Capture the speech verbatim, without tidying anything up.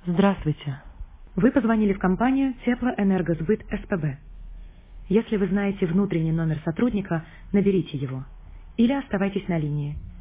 Здравствуйте. Вы позвонили в компанию Теплоэнергосбыт СПБ. Если вы знаете внутренний номер сотрудника, наберите его или оставайтесь на линии.